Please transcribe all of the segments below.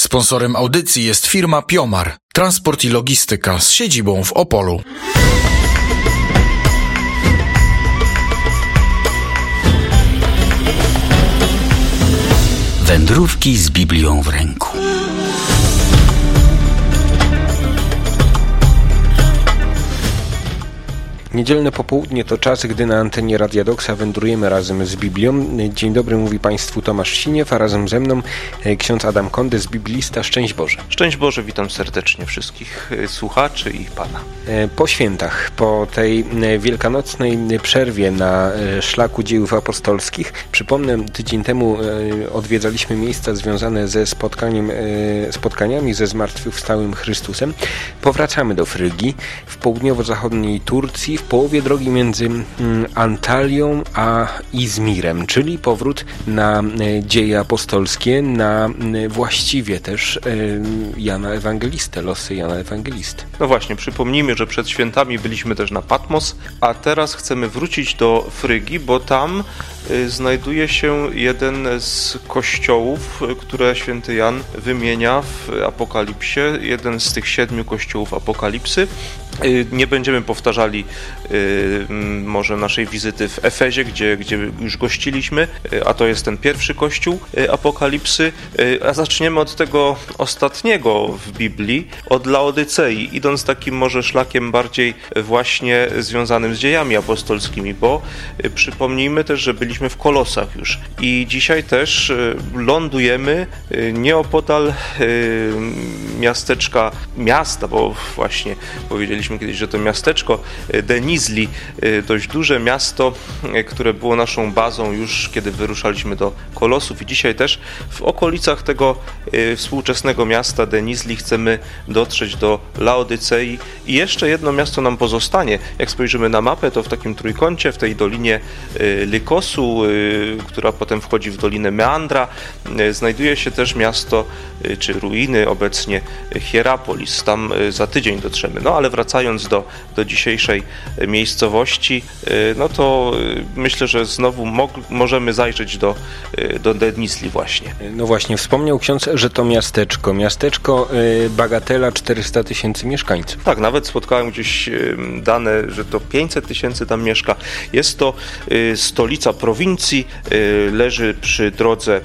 Sponsorem audycji jest firma Piomar, transport i logistyka z siedzibą w Opolu. Wędrówki z Biblią w ręku. Niedzielne popołudnie to czas, gdy na antenie Radia Doksa wędrujemy razem z Biblią. Dzień dobry, mówi Państwu Tomasz Siniew, a razem ze mną ksiądz Adam Kondys, biblista. Szczęść Boże. Szczęść Boże, witam serdecznie wszystkich słuchaczy i Pana. Po świętach, po tej wielkanocnej przerwie na szlaku dziejów apostolskich, przypomnę, tydzień temu odwiedzaliśmy miejsca związane ze spotkaniami ze zmartwychwstałym Chrystusem. Powracamy do Frygii, w południowo-zachodniej Turcji, w połowie drogi między Antalią a Izmirem, czyli powrót na dzieje apostolskie, na właściwie też Jana Ewangelistę, losy Jana Ewangelisty. No właśnie, przypomnijmy, że przed świętami byliśmy też na Patmos, a teraz chcemy wrócić do Frygii, bo tam znajduje się jeden z kościołów, które święty Jan wymienia w Apokalipsie, jeden z tych 7 kościołów Apokalipsy. Nie będziemy powtarzali może naszej wizyty w Efezie, gdzie już gościliśmy, a to jest ten pierwszy kościół Apokalipsy, a zaczniemy od tego ostatniego w Biblii, od Laodycei, idąc takim może szlakiem bardziej właśnie związanym z dziejami apostolskimi, bo przypomnijmy też, że byliśmy w Kolosach już i dzisiaj też lądujemy nieopodal miasta, bo właśnie powiedzieliśmy kiedyś, że to miasteczko Denizli, dość duże miasto, które było naszą bazą już kiedy wyruszaliśmy do Kolosów i dzisiaj też w okolicach tego współczesnego miasta Denizli chcemy dotrzeć do Laodycei i jeszcze jedno miasto nam pozostanie. Jak spojrzymy na mapę, to w takim trójkącie, w tej dolinie Lykosu, która potem wchodzi w dolinę Meandra, znajduje się też miasto czy ruiny obecnie Hierapolis. Tam za tydzień dotrzemy. No ale wracając do dzisiejszej miejscowości, no to myślę, że znowu możemy zajrzeć do Denizli właśnie. No właśnie, wspomniał ksiądz, że to miasteczko bagatela 400 000 mieszkańców. Tak, nawet spotkałem gdzieś dane, że to 500 000 tam mieszka. Jest to stolica prowincji, leży przy drodze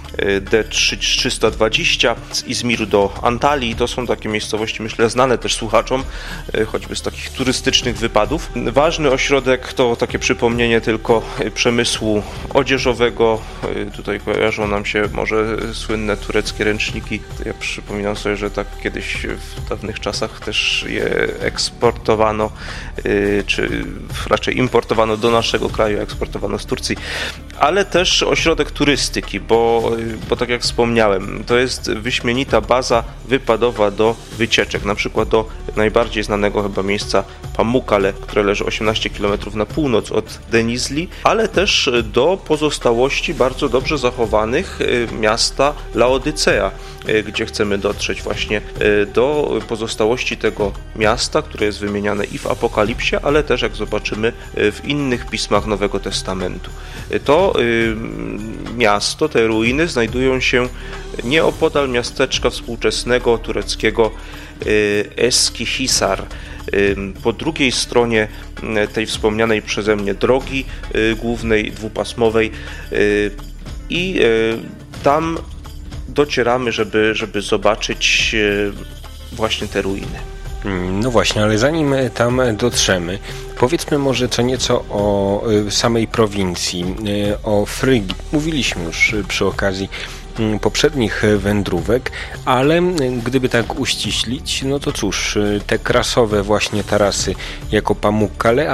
D320 z Izmiru do Antalii. To są takie miejscowości, myślę, znane też słuchaczom, choćby z takich turystycznych wypadów. Ważny ośrodek to takie przypomnienie tylko przemysłu odzieżowego. Tutaj kojarzą nam się może słynne tureckie ręczniki. Ja przypominam sobie, że tak kiedyś w dawnych czasach też je eksportowano, czy raczej importowano do naszego kraju, eksportowano z Turcji. Ale też ośrodek turystyki, bo tak jak wspomniałem, to jest wyśmienita baza wypadowa do wycieczek, na przykład do najbardziej znanego chyba miejsca Pamukkale, które leży 18 km na północ od Denizli, ale też do pozostałości bardzo dobrze zachowanych miasta Laodycea, gdzie chcemy dotrzeć właśnie do pozostałości tego miasta, które jest wymieniane i w Apokalipsie, ale też jak zobaczymy w innych pismach Nowego Testamentu. To miasto, te ruiny znajdują się nieopodal miasteczka współczesnego tureckiego Eskihisar. Po drugiej stronie tej wspomnianej przeze mnie drogi głównej, dwupasmowej i tam docieramy, żeby zobaczyć właśnie te ruiny. No właśnie, ale zanim tam dotrzemy, powiedzmy może co nieco o samej prowincji, o Frygii. Mówiliśmy już przy okazji poprzednich wędrówek, ale gdyby tak uściślić, no to cóż, te krasowe właśnie tarasy jako Pamukkale,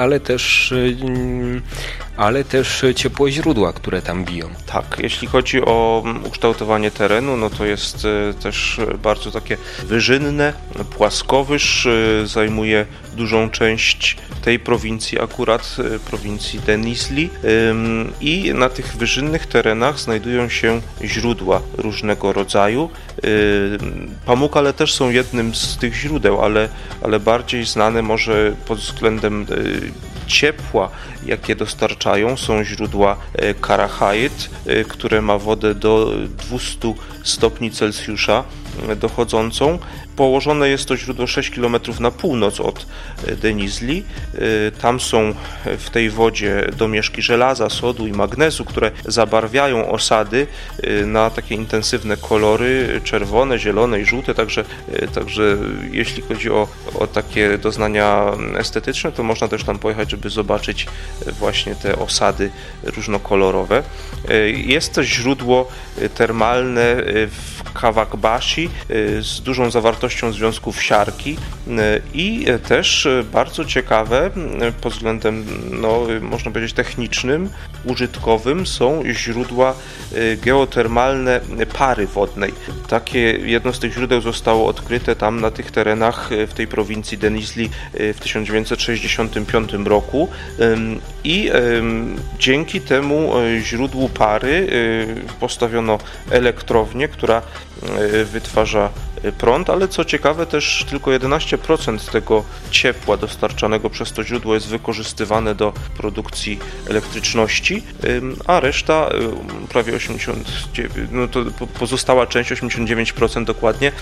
ale też ciepłe źródła, które tam biją. Tak, jeśli chodzi o ukształtowanie terenu, no to jest też bardzo takie wyżynne. Płaskowyż zajmuje dużą część tej prowincji, akurat prowincji Denizli, i na tych wyżynnych terenach znajdują się źródła różnego rodzaju. Pamukkale też są jednym z tych źródeł, ale bardziej znane może pod względem ciepła, jakie dostarczają, są źródła Karachait, które ma wodę do 200 stopni Celsjusza. dochodzącą. Położone jest to źródło 6 km na północ od Denizli. Tam są w tej wodzie domieszki żelaza, sodu i magnezu, które zabarwiają osady na takie intensywne kolory, czerwone, zielone i żółte, także jeśli chodzi o takie doznania estetyczne, to można też tam pojechać, żeby zobaczyć właśnie te osady różnokolorowe. Jest też źródło termalne w Kawakbashi z dużą zawartością związków siarki i też bardzo ciekawe pod względem, można powiedzieć, technicznym, użytkowym są źródła geotermalne pary wodnej. Takie jedno z tych źródeł zostało odkryte tam na tych terenach w tej prowincji Denizli w 1965 roku i dzięki temu źródłu pary postawiono elektrownię, która wytwarza prąd, ale co ciekawe też tylko 11% tego ciepła dostarczanego przez to źródło jest wykorzystywane do produkcji elektryczności, a reszta, prawie 89%, to pozostała część, 89% dokładnie,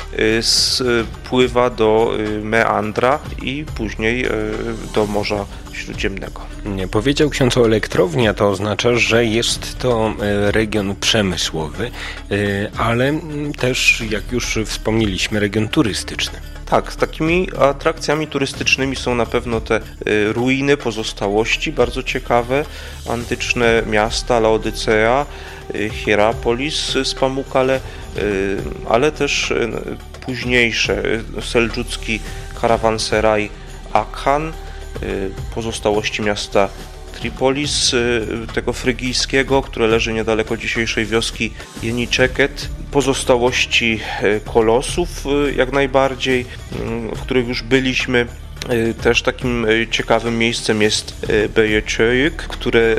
spływa do meandra i później do Morza Śródziemnego. Powiedział ksiądz o elektrowni, a to oznacza, że jest to region przemysłowy, ale też, jak już wspomnieliśmy, region turystyczny. Tak, z takimi atrakcjami turystycznymi są na pewno te ruiny, pozostałości bardzo ciekawe, antyczne miasta Laodycea, Hierapolis z Pamukkale, ale też późniejsze seldżucki karawanseraj Akhan, pozostałości miasta Tripolis, tego frygijskiego, które leży niedaleko dzisiejszej wioski Jeniczeket, pozostałości kolosów jak najbardziej, w których już byliśmy. Też takim ciekawym miejscem jest Beyeceğik, które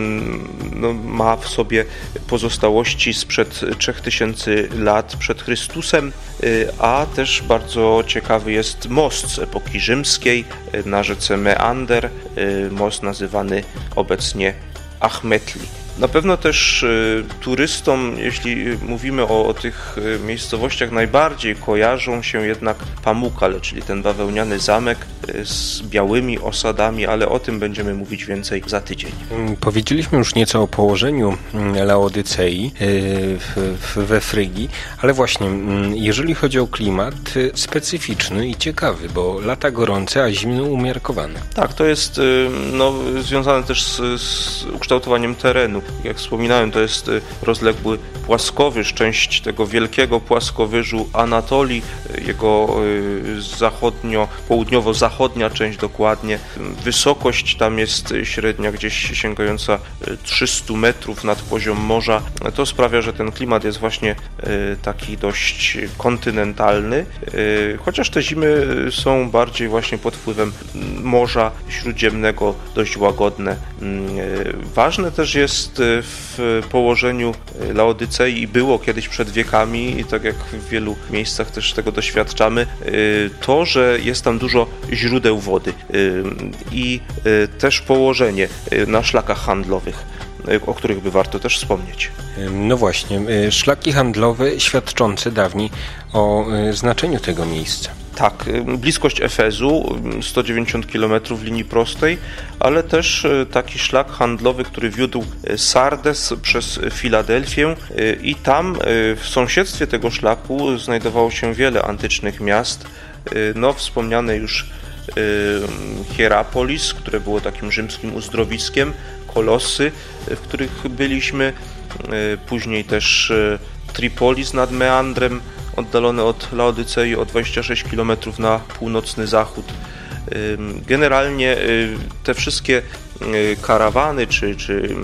ma w sobie pozostałości sprzed 3000 lat przed Chrystusem, a też bardzo ciekawy jest most z epoki rzymskiej na rzece Meander, most nazywany obecnie Ahmetli. Na pewno też turystom, jeśli mówimy o tych miejscowościach, najbardziej kojarzą się jednak Pamukkale, czyli ten bawełniany zamek z białymi osadami, ale o tym będziemy mówić więcej za tydzień. Powiedzieliśmy już nieco o położeniu Laodycei we Frygii, ale właśnie, jeżeli chodzi o klimat, specyficzny i ciekawy, bo lata gorące, a zimno umiarkowane. Tak, to jest związane też z ukształtowaniem terenu. Jak wspominałem, to jest rozległy płaskowyż, część tego wielkiego płaskowyżu Anatolii, jego południowo-zachodnia część dokładnie. Wysokość tam jest średnia gdzieś sięgająca 300 metrów nad poziom morza. To sprawia, że ten klimat jest właśnie taki dość kontynentalny, chociaż te zimy są bardziej właśnie pod wpływem Morza Śródziemnego, dość łagodne. Ważne też jest w położeniu Laodycei i było kiedyś przed wiekami, i tak jak w wielu miejscach też tego doświadczamy, to, że jest tam dużo źródeł wody i też położenie na szlakach handlowych, o których by warto też wspomnieć. No właśnie, szlaki handlowe świadczące dawniej o znaczeniu tego miejsca. Tak, bliskość Efezu, 190 km linii prostej, ale też taki szlak handlowy, który wiódł Sardes przez Filadelfię i tam w sąsiedztwie tego szlaku znajdowało się wiele antycznych miast, wspomniane już Hierapolis, które było takim rzymskim uzdrowiskiem, Kolosy, w których byliśmy, później też Tripolis nad Meandrem, oddalone od Laodycei o 26 km na północny zachód. Generalnie te wszystkie karawany czy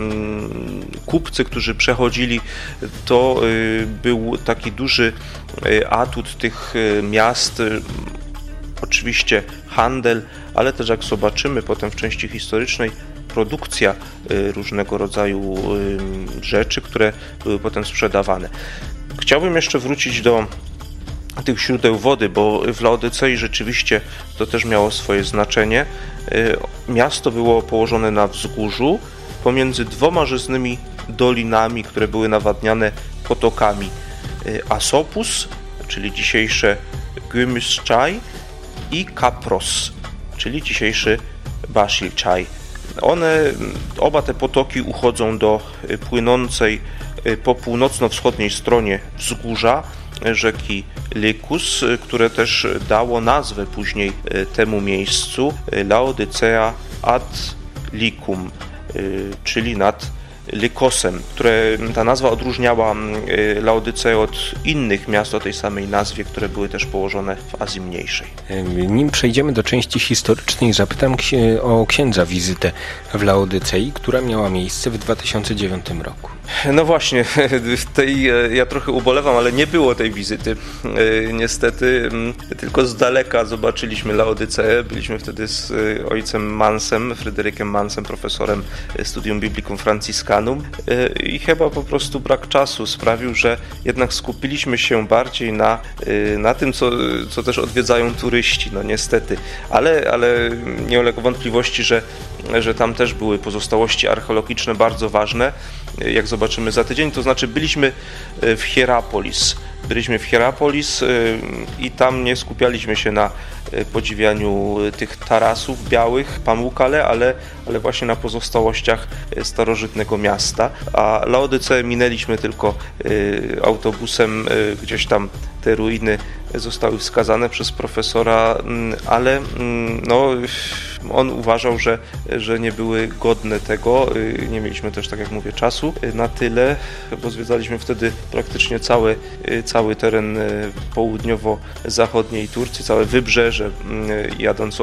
kupcy, którzy przechodzili, to był taki duży atut tych miast. Oczywiście handel, ale też jak zobaczymy potem w części historycznej, produkcja różnego rodzaju rzeczy, które były potem sprzedawane. Chciałbym jeszcze wrócić do tych źródeł wody, bo w Laodycei rzeczywiście to też miało swoje znaczenie. Miasto było położone na wzgórzu pomiędzy dwoma żyznymi dolinami, które były nawadniane potokami. Asopus, czyli dzisiejsze Gümüşçay, i Kapros, czyli dzisiejszy Basilçay. Oba te potoki uchodzą do płynącej po północno-wschodniej stronie wzgórza rzeki Lykus, które też dało nazwę później temu miejscu Laodicea ad Lycum, czyli nad Lykosem, ta nazwa odróżniała Laodyceę od innych miast o tej samej nazwie, które były też położone w Azji Mniejszej. Nim przejdziemy do części historycznej, zapytam o księdza wizytę w Laodycei, która miała miejsce w 2009 roku. No właśnie, ja trochę ubolewam, ale nie było tej wizyty. Niestety tylko z daleka zobaczyliśmy Laodyceę. Byliśmy wtedy z ojcem Mansem, Fryderykiem Mansem, profesorem Studium Biblicum Franciscanum, i chyba po prostu brak czasu sprawił, że jednak skupiliśmy się bardziej na tym, co też odwiedzają turyści, no niestety. Ale nie ulega wątpliwości, że tam też były pozostałości archeologiczne bardzo ważne, jak zobaczymy za tydzień. To znaczy byliśmy w Hierapolis. I tam nie skupialiśmy się na podziwianiu tych tarasów białych, Pamukkale, ale właśnie na pozostałościach starożytnego miasta. A Laodyceę minęliśmy tylko autobusem, gdzieś tam te ruiny zostały wskazane przez profesora, ale no, on uważał, że nie były godne tego. Nie mieliśmy też, tak jak mówię, czasu na tyle, bo zwiedzaliśmy wtedy praktycznie cały teren południowo-zachodniej Turcji, całe wybrzeże, jadąc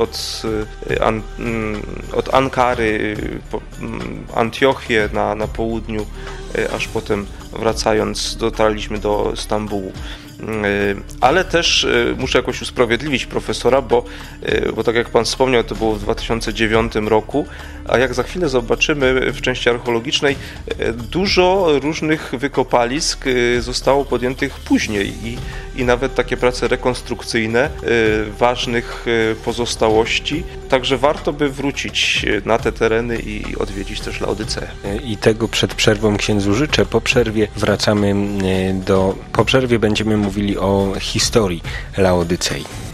od Ankary, Antiochię na południu, aż potem wracając dotarliśmy do Stambułu. Ale też muszę jakoś usprawiedliwić profesora, bo tak jak pan wspomniał, to było w 2009 roku, a jak za chwilę zobaczymy w części archeologicznej, dużo różnych wykopalisk zostało podjętych później i nawet takie prace rekonstrukcyjne ważnych pozostałości, także warto by wrócić na te tereny i odwiedzić też Laodyceę. I tego przed przerwą księdzu życzę. Po przerwie będziemy mówili o historii Laodycei.